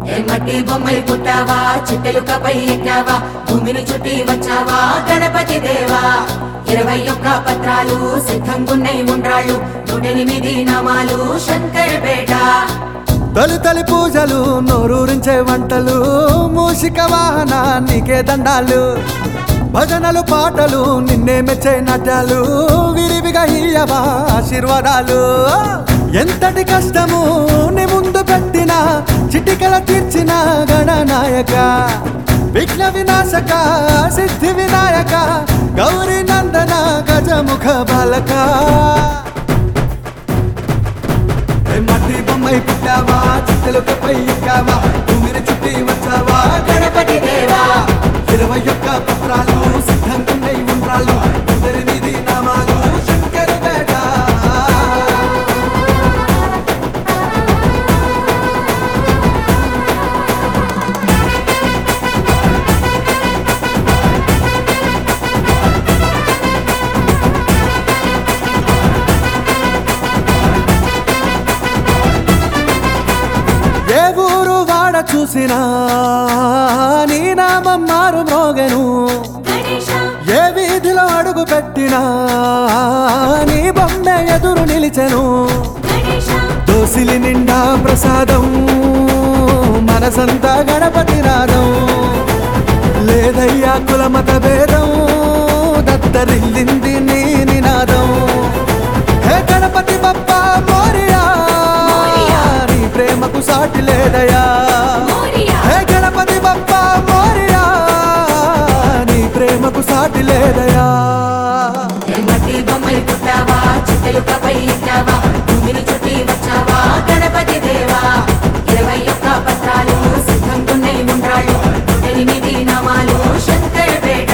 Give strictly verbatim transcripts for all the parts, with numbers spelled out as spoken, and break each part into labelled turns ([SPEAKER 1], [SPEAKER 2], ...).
[SPEAKER 1] మట్టి బొమ్మై పుట్టావా చిట్టెలుకపై ఎక్కావా భూమిని చుట్టి వచ్చావా గణపతి దేవా ఇరవై ఒక్క పత్రాలు సిద్ధంగున్నై ఉండ్రాళ్ళు నూటెనిమిది నామాలు శంకరపేట
[SPEAKER 2] తొలి తొలి పూజలు నోరూరించే వంటలు మూషిక వాహనానికే దండాలు భజనలు పాటలు నిన్నే మెచ్చే నాట్యాలు విరివిగా ఇయ్యవా ఆశీర్వాదాలు ఎంతటి కష్టము నీ ముందు పెట్టిన చిటికల తీర్చిన గణనాయక విఘ్న వినాశక సిద్ధి వినాయక గౌరీ నందన గజముఖ బాలక మట్టి బొమ్మై పుట్టావా చిట్టెలుకపై ఎక్కావా భూమిని చుట్టి వచ్చావా
[SPEAKER 1] గణపతి దేవా
[SPEAKER 2] ఇరవై ఒక్క పత్రాలు సిద్ధంగున్నై ఉండ్రాళ్ళు నూటెనిమిది నామాలు శంకరపేట ఏ ఊరు వాడ చూసినా నీ నామం మారు మ్రోగెను ఏ వీధిలో అడుగు పెట్టినా నీ బొమ్మె ఎదురు నిలిచెను దోసిలి నిండా ప్రసాదం మనసంతా గణపతి నాదం లేదయ్యా కుల మత భేదం దత్తరిల్లింది నీ నినాదం హే గణపతి బప్పా మోరియా నీ ప్రేమకు సాటి లేదయా హే గణపతి బప్పా మోరియా నీ ప్రేమకు సాటి లేదయా
[SPEAKER 1] మట్టి బొమ్మై పుట్టావా చిట్టెలుకపై ఎక్కావా భూమిని చుట్టి వచ్చావా గణపతి దేవా ఇరవై ఒక్క పత్రాలు సిద్ధంగున్నై ఉండ్రాళ్ళు నూటెనిమిది నామాలు శంకరపేట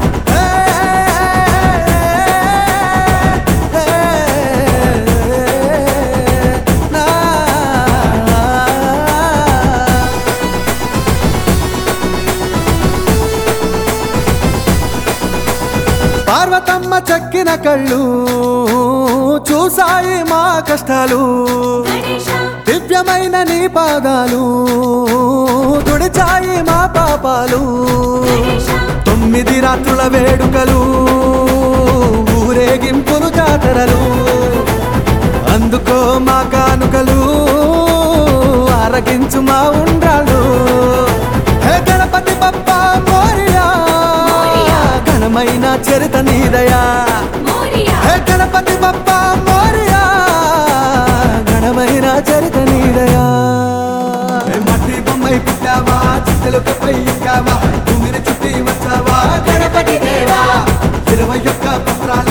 [SPEAKER 2] పార్వతమ్మ చక్కిన కళ్ళు చూసాయి మా కష్టాలు దివ్యమైన నీ పాదాలు తుడిచాయి మా పాపాలు తొమ్మిది రాత్రుల వేడుకలు ఊరేగింపులు జాతరలు అందుకో మా కానుకలు ఆరగించు మా ఉండ్రాళ్ళు హే గణపతి బప్పా మోరియా ఘనమైన చరిత నీదయా హే గణపతి బప్పా మోరియా ఘనమైన చరిత నీదయా మట్టి బొమ్మై పుట్టావా చిట్టెలుకపై ఎక్కావా భూమిని చుట్టి వచ్చావా
[SPEAKER 1] గణపతి దేవా
[SPEAKER 2] ఇరవై ఒక్క పత్రాలు